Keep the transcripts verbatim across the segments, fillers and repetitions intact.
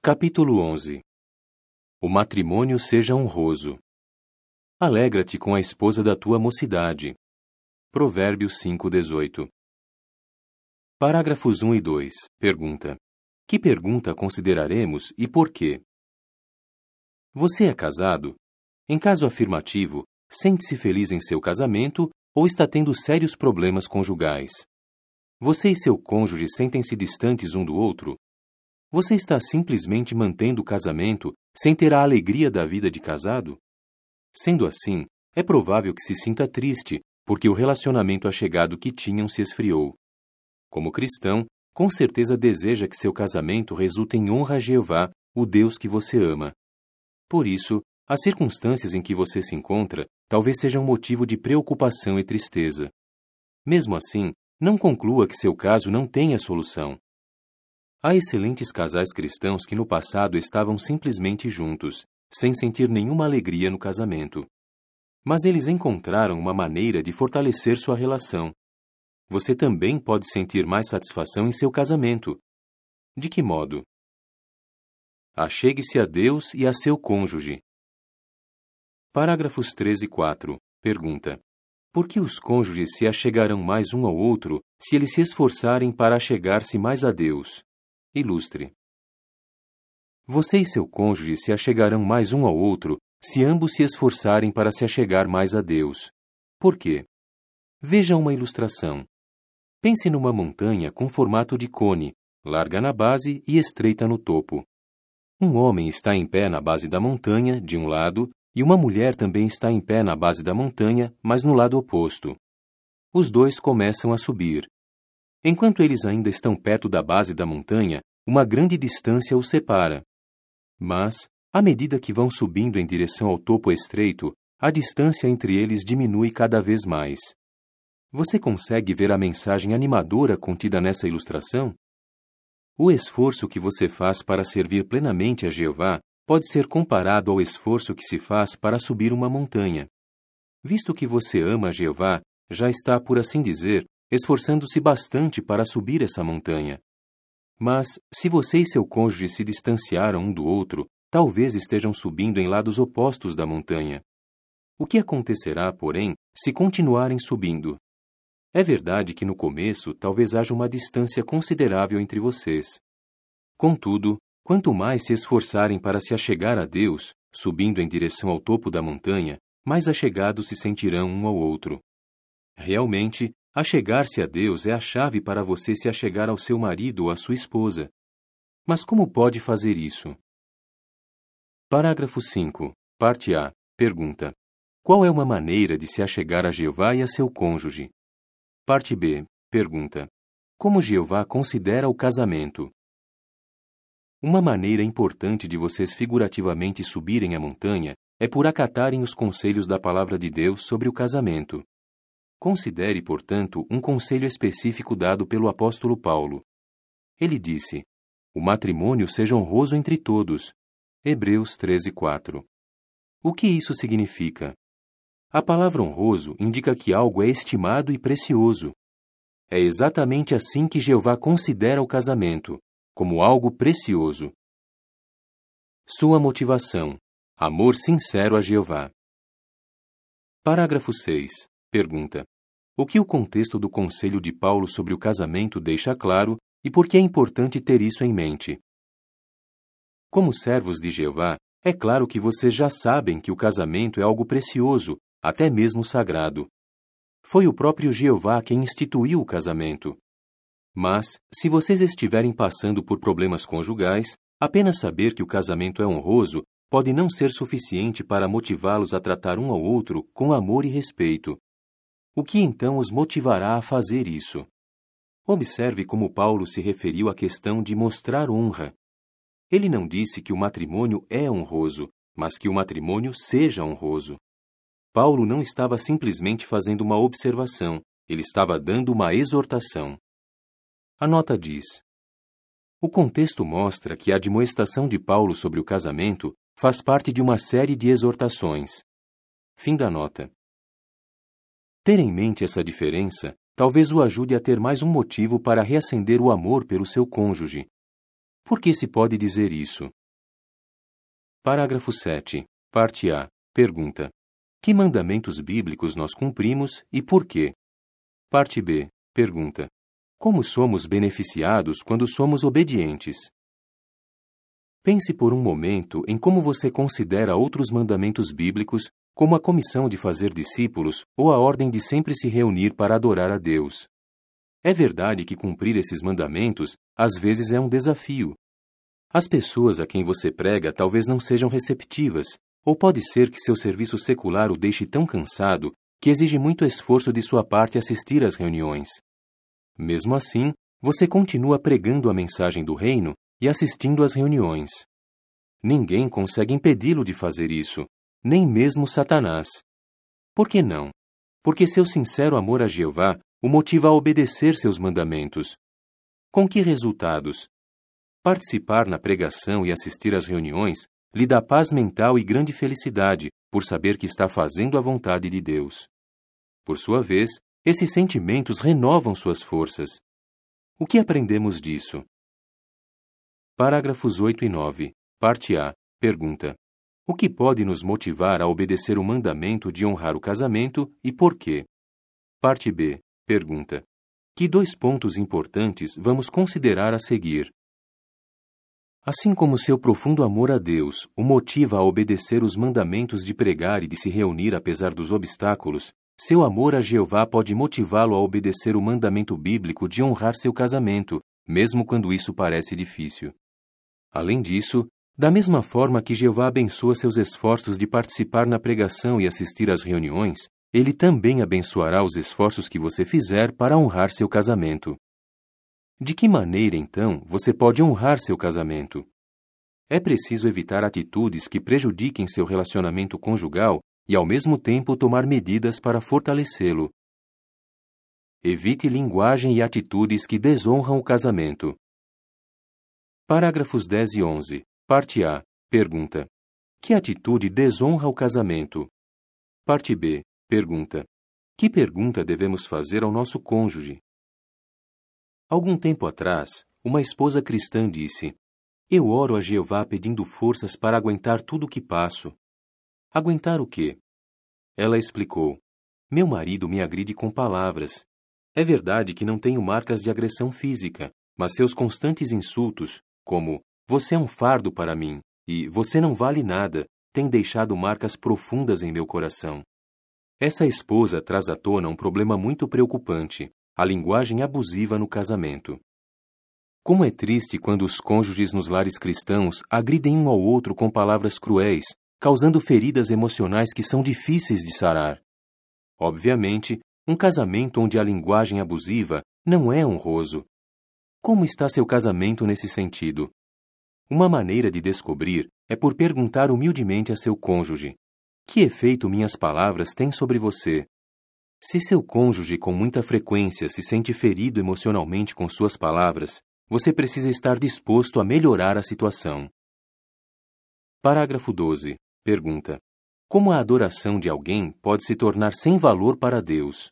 Capítulo onze. O matrimônio seja honroso. Alegra-te com a esposa da tua mocidade. Provérbios cinco, dezoito. Parágrafos um e dois. Pergunta. Que pergunta consideraremos e por quê? Você é casado? Em caso afirmativo, sente-se feliz em seu casamento ou está tendo sérios problemas conjugais? Você e seu cônjuge sentem-se distantes um do outro? Você está simplesmente mantendo o casamento sem ter a alegria da vida de casado? Sendo assim, é provável que se sinta triste, porque o relacionamento achegado que tinham se esfriou. Como cristão, com certeza deseja que seu casamento resulte em honra a Jeová, o Deus que você ama. Por isso, as circunstâncias em que você se encontra talvez sejam motivo de preocupação e tristeza. Mesmo assim, não conclua que seu caso não tenha solução. Há excelentes casais cristãos que no passado estavam simplesmente juntos, sem sentir nenhuma alegria no casamento. Mas eles encontraram uma maneira de fortalecer sua relação. Você também pode sentir mais satisfação em seu casamento. De que modo? Achegue-se a Deus e a seu cônjuge. Parágrafos três e quatro. Pergunta. Por que os cônjuges se achegarão mais um ao outro se eles se esforçarem para achegar-se mais a Deus? Ilustre. Você e seu cônjuge se achegarão mais um ao outro se ambos se esforçarem para se achegar mais a Deus. Por quê? Veja uma ilustração. Pense numa montanha com formato de cone, larga na base e estreita no topo. Um homem está em pé na base da montanha, de um lado, e uma mulher também está em pé na base da montanha, mas no lado oposto. Os dois começam a subir. Enquanto eles ainda estão perto da base da montanha, uma grande distância os separa. Mas, à medida que vão subindo em direção ao topo estreito, a distância entre eles diminui cada vez mais. Você consegue ver a mensagem animadora contida nessa ilustração? O esforço que você faz para servir plenamente a Jeová pode ser comparado ao esforço que se faz para subir uma montanha. Visto que você ama a Jeová, já está, por assim dizer, esforçando-se bastante para subir essa montanha. Mas, se você e seu cônjuge se distanciaram um do outro, talvez estejam subindo em lados opostos da montanha. O que acontecerá, porém, se continuarem subindo? É verdade que no começo talvez haja uma distância considerável entre vocês. Contudo, quanto mais se esforçarem para se achegar a Deus, subindo em direção ao topo da montanha, mais achegados se sentirão um ao outro. Realmente, achegar-se a Deus é a chave para você se achegar ao seu marido ou à sua esposa. Mas como pode fazer isso? Parágrafo cinco. Parte A. Pergunta. Qual é uma maneira de se achegar a Jeová e a seu cônjuge? Parte B. Pergunta. Como Jeová considera o casamento? Uma maneira importante de vocês figurativamente subirem a montanha é por acatarem os conselhos da Palavra de Deus sobre o casamento. Considere, portanto, um conselho específico dado pelo apóstolo Paulo. Ele disse: o matrimônio seja honroso entre todos. Hebreus treze, quatro. O que isso significa? A palavra honroso indica que algo é estimado e precioso. É exatamente assim que Jeová considera o casamento, como algo precioso. Sua motivação: amor sincero a Jeová. Parágrafo seis. Pergunta. O que o contexto do conselho de Paulo sobre o casamento deixa claro e por que é importante ter isso em mente? Como servos de Jeová, é claro que vocês já sabem que o casamento é algo precioso, até mesmo sagrado. Foi o próprio Jeová quem instituiu o casamento. Mas, se vocês estiverem passando por problemas conjugais, apenas saber que o casamento é honroso pode não ser suficiente para motivá-los a tratar um ao outro com amor e respeito. O que então os motivará a fazer isso? Observe como Paulo se referiu à questão de mostrar honra. Ele não disse que o matrimônio é honroso, mas que o matrimônio seja honroso. Paulo não estava simplesmente fazendo uma observação, ele estava dando uma exortação. A nota diz: o contexto mostra que a admoestação de Paulo sobre o casamento faz parte de uma série de exortações. Fim da nota. Ter em mente essa diferença talvez o ajude a ter mais um motivo para reacender o amor pelo seu cônjuge. Por que se pode dizer isso? Parágrafo sete. Parte A. Pergunta: que mandamentos bíblicos nós cumprimos e por quê? Parte B. Pergunta: como somos beneficiados quando somos obedientes? Pense por um momento em como você considera outros mandamentos bíblicos, como a comissão de fazer discípulos ou a ordem de sempre se reunir para adorar a Deus. É verdade que cumprir esses mandamentos às vezes é um desafio. As pessoas a quem você prega talvez não sejam receptivas, ou pode ser que seu serviço secular o deixe tão cansado que exige muito esforço de sua parte assistir às reuniões. Mesmo assim, você continua pregando a mensagem do reino e assistindo às reuniões. Ninguém consegue impedi-lo de fazer isso, nem mesmo Satanás. Por que não? Porque seu sincero amor a Jeová o motiva a obedecer seus mandamentos. Com que resultados? Participar na pregação e assistir às reuniões lhe dá paz mental e grande felicidade por saber que está fazendo a vontade de Deus. Por sua vez, esses sentimentos renovam suas forças. O que aprendemos disso? Parágrafos oito e nove. Parte A. Pergunta: o que pode nos motivar a obedecer o mandamento de honrar o casamento e por quê? Parte B. Pergunta: que dois pontos importantes vamos considerar a seguir? Assim como seu profundo amor a Deus o motiva a obedecer os mandamentos de pregar e de se reunir apesar dos obstáculos, seu amor a Jeová pode motivá-lo a obedecer o mandamento bíblico de honrar seu casamento, mesmo quando isso parece difícil. Além disso, da mesma forma que Jeová abençoa seus esforços de participar na pregação e assistir às reuniões, Ele também abençoará os esforços que você fizer para honrar seu casamento. De que maneira, então, você pode honrar seu casamento? É preciso evitar atitudes que prejudiquem seu relacionamento conjugal e, ao mesmo tempo, tomar medidas para fortalecê-lo. Evite linguagem e atitudes que desonram o casamento. Parágrafos dez e onze. Parte A. Pergunta: que atitude desonra o casamento? Parte B. Pergunta: que pergunta devemos fazer ao nosso cônjuge? Algum tempo atrás, uma esposa cristã disse: eu oro a Jeová pedindo forças para aguentar tudo o que passo. Aguentar o quê? Ela explicou: meu marido me agride com palavras. É verdade que não tenho marcas de agressão física, mas seus constantes insultos, como você é um fardo para mim e você não vale nada, têm deixado marcas profundas em meu coração. Essa esposa traz à tona um problema muito preocupante: a linguagem abusiva no casamento. Como é triste quando os cônjuges nos lares cristãos agridem um ao outro com palavras cruéis, causando feridas emocionais que são difíceis de sarar. Obviamente, um casamento onde a linguagem abusiva não é honroso. Como está seu casamento nesse sentido? Uma maneira de descobrir é por perguntar humildemente a seu cônjuge: que efeito minhas palavras têm sobre você? Se seu cônjuge com muita frequência se sente ferido emocionalmente com suas palavras, você precisa estar disposto a melhorar a situação. Parágrafo doze. Pergunta: como a adoração de alguém pode se tornar sem valor para Deus?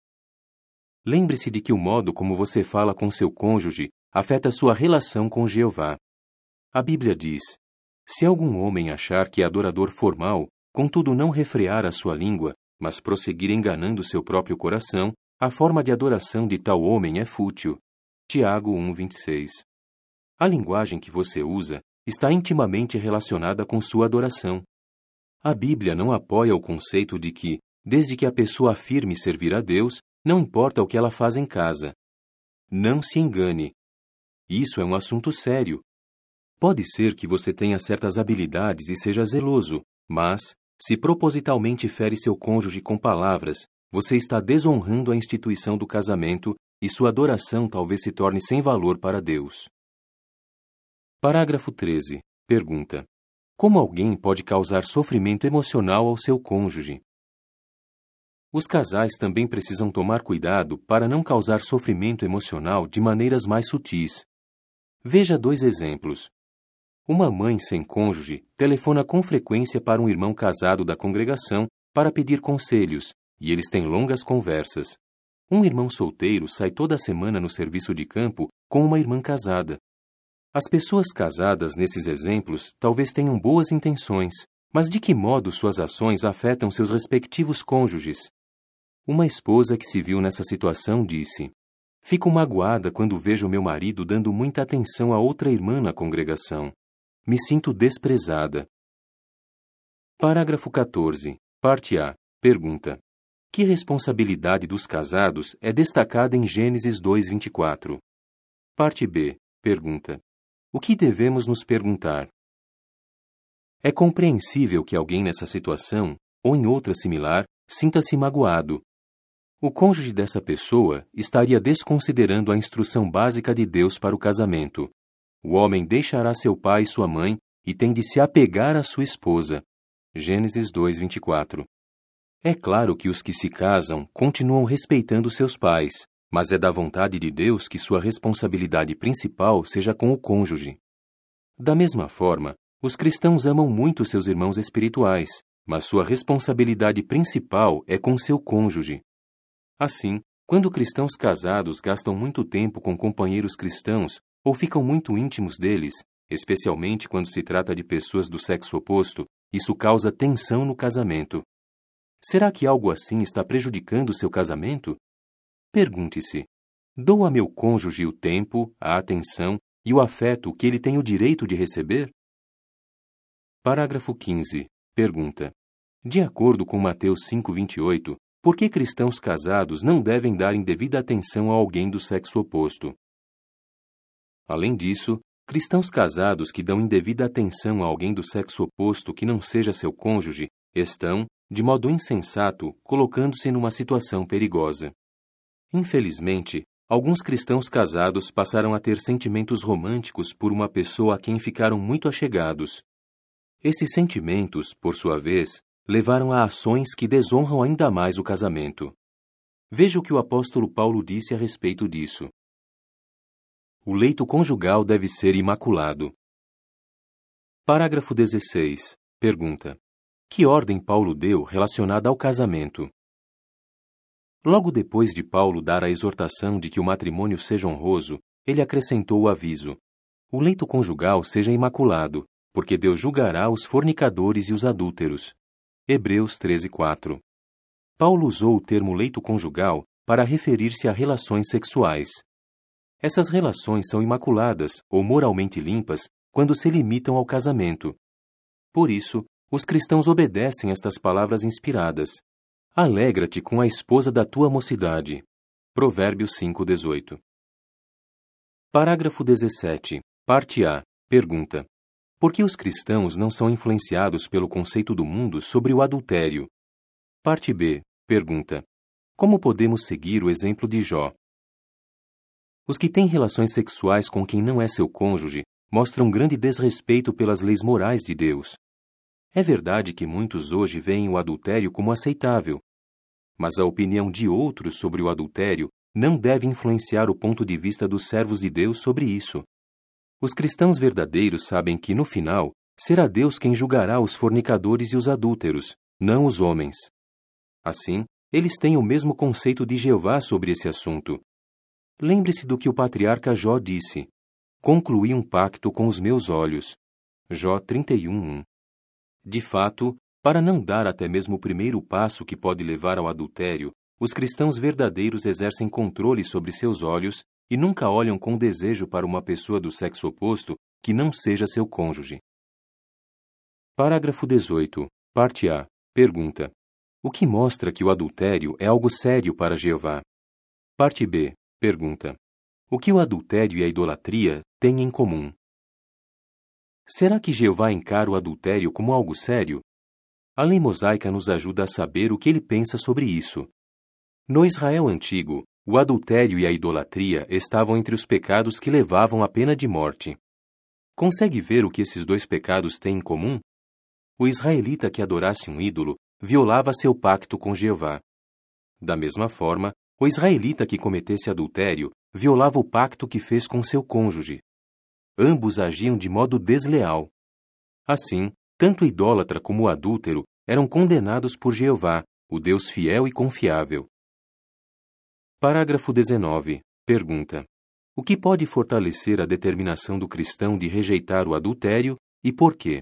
Lembre-se de que o modo como você fala com seu cônjuge afeta sua relação com Jeová. A Bíblia diz: se algum homem achar que é adorador formal, contudo não refrear a sua língua, mas prosseguir enganando seu próprio coração, a forma de adoração de tal homem é fútil. Tiago um, vinte e seis. A linguagem que você usa está intimamente relacionada com sua adoração. A Bíblia não apoia o conceito de que, desde que a pessoa afirme servir a Deus, não importa o que ela faz em casa. Não se engane. Isso é um assunto sério. Pode ser que você tenha certas habilidades e seja zeloso, mas, se propositalmente fere seu cônjuge com palavras, você está desonrando a instituição do casamento e sua adoração talvez se torne sem valor para Deus. Parágrafo treze. Pergunta: como alguém pode causar sofrimento emocional ao seu cônjuge? Os casais também precisam tomar cuidado para não causar sofrimento emocional de maneiras mais sutis. Veja dois exemplos. Uma mãe sem cônjuge telefona com frequência para um irmão casado da congregação para pedir conselhos, e eles têm longas conversas. Um irmão solteiro sai toda semana no serviço de campo com uma irmã casada. As pessoas casadas nesses exemplos talvez tenham boas intenções, mas de que modo suas ações afetam seus respectivos cônjuges? Uma esposa que se viu nessa situação disse: "Fico magoada quando vejo meu marido dando muita atenção a outra irmã na congregação. Me sinto desprezada." Parágrafo quatorze. Parte A. Pergunta: que responsabilidade dos casados é destacada em Gênesis dois, vinte e quatro? Parte B. Pergunta: o que devemos nos perguntar? É compreensível que alguém nessa situação, ou em outra similar, sinta-se magoado. O cônjuge dessa pessoa estaria desconsiderando a instrução básica de Deus para o casamento. O homem deixará seu pai e sua mãe e tem de se apegar à sua esposa. Gênesis dois, vinte e quatro. É claro que os que se casam continuam respeitando seus pais, mas é da vontade de Deus que sua responsabilidade principal seja com o cônjuge. Da mesma forma, os cristãos amam muito seus irmãos espirituais, mas sua responsabilidade principal é com seu cônjuge. Assim, quando cristãos casados gastam muito tempo com companheiros cristãos ou ficam muito íntimos deles, especialmente quando se trata de pessoas do sexo oposto, isso causa tensão no casamento. Será que algo assim está prejudicando seu casamento? Pergunte-se: dou a meu cônjuge o tempo, a atenção e o afeto que ele tem o direito de receber? Parágrafo quinze. Pergunta: de acordo com Mateus cinco, vinte e oito, por que cristãos casados não devem dar indevida atenção a alguém do sexo oposto? Além disso, cristãos casados que dão indevida atenção a alguém do sexo oposto que não seja seu cônjuge estão, de modo insensato, colocando-se numa situação perigosa. Infelizmente, alguns cristãos casados passaram a ter sentimentos românticos por uma pessoa a quem ficaram muito achegados. Esses sentimentos, por sua vez, levaram a ações que desonram ainda mais o casamento. Veja o que o apóstolo Paulo disse a respeito disso. O leito conjugal deve ser imaculado. Parágrafo dezesseis. Pergunta: que ordem Paulo deu relacionada ao casamento? Logo depois de Paulo dar a exortação de que o matrimônio seja honroso, ele acrescentou o aviso: o leito conjugal seja imaculado, porque Deus julgará os fornicadores e os adúlteros. Hebreus treze, quatro. Paulo usou o termo leito conjugal para referir-se a relações sexuais. Essas relações são imaculadas ou moralmente limpas quando se limitam ao casamento. Por isso, os cristãos obedecem estas palavras inspiradas. Alegra-te com a esposa da tua mocidade. Provérbios cinco, dezoito. Parágrafo dezessete. Parte A. Pergunta: por que os cristãos não são influenciados pelo conceito do mundo sobre o adultério? Parte B. Pergunta: como podemos seguir o exemplo de Jó? Os que têm relações sexuais com quem não é seu cônjuge mostram grande desrespeito pelas leis morais de Deus. É verdade que muitos hoje veem o adultério como aceitável, mas a opinião de outros sobre o adultério não deve influenciar o ponto de vista dos servos de Deus sobre isso. Os cristãos verdadeiros sabem que, no final, será Deus quem julgará os fornicadores e os adúlteros, não os homens. Assim, eles têm o mesmo conceito de Jeová sobre esse assunto. Lembre-se do que o patriarca Jó disse: concluí um pacto com os meus olhos. Jó trinta e um, um. De fato, para não dar até mesmo o primeiro passo que pode levar ao adultério, os cristãos verdadeiros exercem controle sobre seus olhos e nunca olham com desejo para uma pessoa do sexo oposto que não seja seu cônjuge. Parágrafo dezoito. Parte A. Pergunta: o que mostra que o adultério é algo sério para Jeová? Parte B. Pergunta: o que o adultério e a idolatria têm em comum? Será que Jeová encara o adultério como algo sério? A lei mosaica nos ajuda a saber o que ele pensa sobre isso. No Israel antigo, o adultério e a idolatria estavam entre os pecados que levavam à pena de morte. Consegue ver o que esses dois pecados têm em comum? O israelita que adorasse um ídolo violava seu pacto com Jeová. Da mesma forma, o israelita que cometesse adultério violava o pacto que fez com seu cônjuge. Ambos agiam de modo desleal. Assim, tanto o idólatra como o adúltero eram condenados por Jeová, o Deus fiel e confiável. Parágrafo dezenove. Pergunta: O que pode fortalecer a determinação do cristão de rejeitar o adultério e por quê?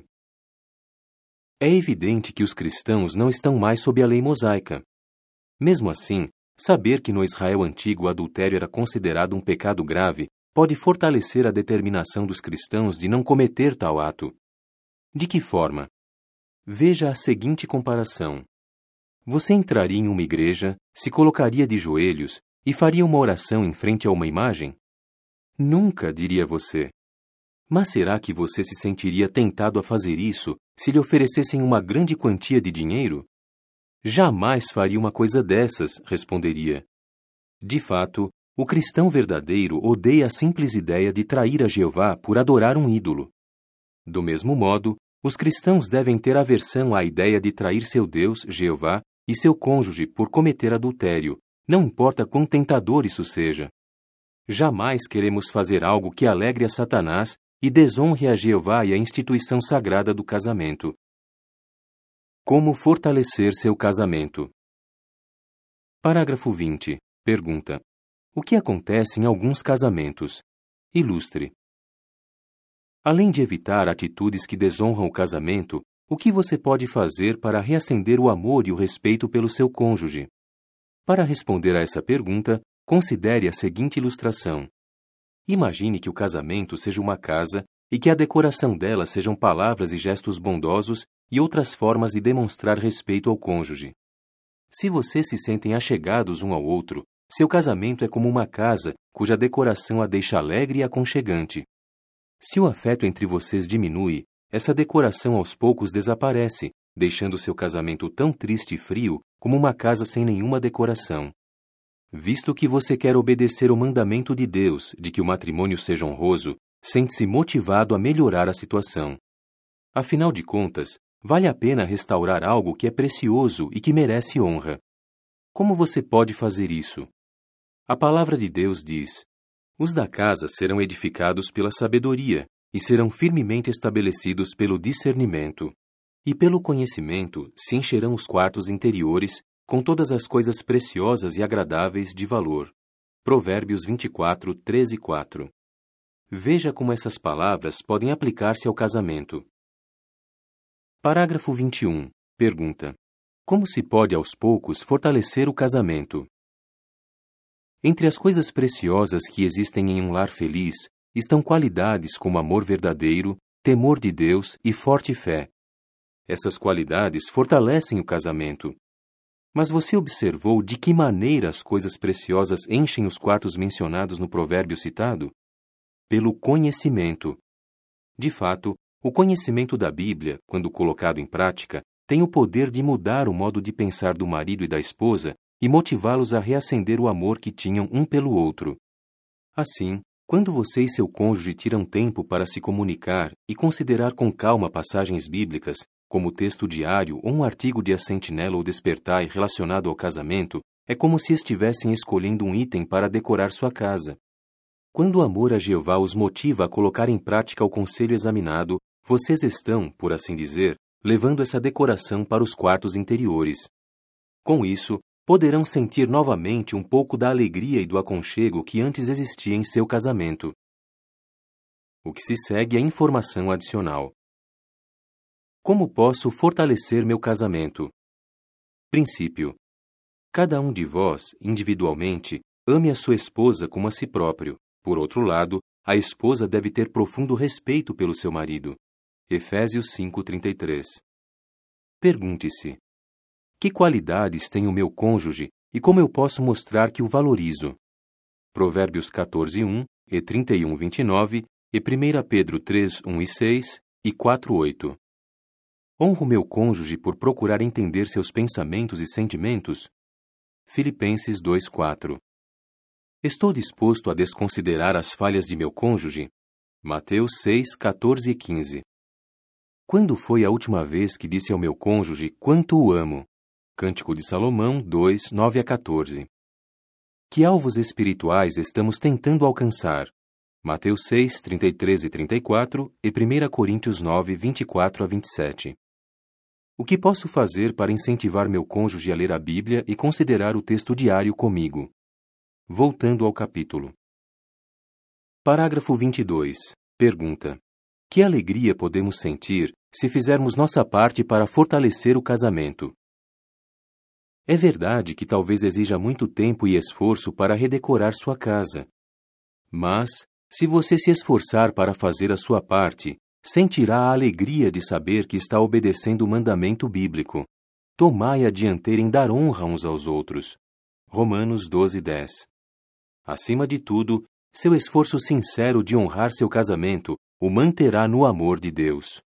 É evidente que os cristãos não estão mais sob a lei mosaica. Mesmo assim, saber que no Israel antigo o adultério era considerado um pecado grave pode fortalecer a determinação dos cristãos de não cometer tal ato. De que forma? Veja a seguinte comparação. Você entraria em uma igreja, se colocaria de joelhos e faria uma oração em frente a uma imagem? Nunca, diria você. Mas será que você se sentiria tentado a fazer isso se lhe oferecessem uma grande quantia de dinheiro? Jamais faria uma coisa dessas, responderia. De fato, o cristão verdadeiro odeia a simples ideia de trair a Jeová por adorar um ídolo. Do mesmo modo, os cristãos devem ter aversão à ideia de trair seu Deus, Jeová, e seu cônjuge por cometer adultério, não importa quão tentador isso seja. Jamais queremos fazer algo que alegre a Satanás e desonre a Jeová e a instituição sagrada do casamento. Como fortalecer seu casamento? Parágrafo vinte. Pergunta: o que acontece em alguns casamentos? Ilustre. Além de evitar atitudes que desonram o casamento, o que você pode fazer para reacender o amor e o respeito pelo seu cônjuge? Para responder a essa pergunta, considere a seguinte ilustração. Imagine que o casamento seja uma casa e que a decoração dela sejam palavras e gestos bondosos e outras formas de demonstrar respeito ao cônjuge. Se vocês se sentem achegados um ao outro, seu casamento é como uma casa cuja decoração a deixa alegre e aconchegante. Se o afeto entre vocês diminui, essa decoração aos poucos desaparece, deixando seu casamento tão triste e frio como uma casa sem nenhuma decoração. Visto que você quer obedecer o mandamento de Deus de que o matrimônio seja honroso, sente-se motivado a melhorar a situação. Afinal de contas, vale a pena restaurar algo que é precioso e que merece honra. Como você pode fazer isso? A palavra de Deus diz: os da casa serão edificados pela sabedoria e serão firmemente estabelecidos pelo discernimento. E pelo conhecimento se encherão os quartos interiores com todas as coisas preciosas e agradáveis de valor. Provérbios vinte e quatro, treze e quatro. Veja como essas palavras podem aplicar-se ao casamento. Parágrafo vinte e um. Pergunta: como se pode aos poucos fortalecer o casamento? Entre as coisas preciosas que existem em um lar feliz estão qualidades como amor verdadeiro, temor de Deus e forte fé. Essas qualidades fortalecem o casamento. Mas você observou de que maneira as coisas preciosas enchem os quartos mencionados no provérbio citado? Pelo conhecimento. De fato, o conhecimento da Bíblia, quando colocado em prática, tem o poder de mudar o modo de pensar do marido e da esposa e motivá-los a reacender o amor que tinham um pelo outro. Assim, quando você e seu cônjuge tiram tempo para se comunicar e considerar com calma passagens bíblicas, como texto diário ou um artigo de A Sentinela ou Despertai relacionado ao casamento, é como se estivessem escolhendo um item para decorar sua casa. Quando o amor a Jeová os motiva a colocar em prática o conselho examinado, vocês estão, por assim dizer, levando essa decoração para os quartos interiores. Com isso, poderão sentir novamente um pouco da alegria e do aconchego que antes existia em seu casamento. O que se segue é informação adicional. Como posso fortalecer meu casamento? Princípio: cada um de vós, individualmente, ame a sua esposa como a si próprio. Por outro lado, a esposa deve ter profundo respeito pelo seu marido. Efésios cinco, trinta e três. Pergunte-se: que qualidades tem o meu cônjuge e como eu posso mostrar que o valorizo? Provérbios quatorze, um e trinta e um, vinte e nove e primeira Pedro três, um e seis e quatro, oito. Honro meu cônjuge por procurar entender seus pensamentos e sentimentos? Filipenses dois, quatro. Estou disposto a desconsiderar as falhas de meu cônjuge? Mateus seis, quatorze e quinze. Quando foi a última vez que disse ao meu cônjuge quanto o amo? Cântico de Salomão dois, nove a quatorze. Que alvos espirituais estamos tentando alcançar? Mateus seis, trinta e três e trinta e quatro e primeira Coríntios nove, vinte e quatro a vinte e sete. O que posso fazer para incentivar meu cônjuge a ler a Bíblia e considerar o texto diário comigo? Voltando ao capítulo. Parágrafo vinte e dois. Pergunta: que alegria podemos sentir se fizermos nossa parte para fortalecer o casamento? É verdade que talvez exija muito tempo e esforço para redecorar sua casa. Mas, se você se esforçar para fazer a sua parte, sentirá a alegria de saber que está obedecendo o mandamento bíblico. Tomai a dianteira em dar honra uns aos outros. Romanos doze, dez. Acima de tudo, seu esforço sincero de honrar seu casamento o manterá no amor de Deus.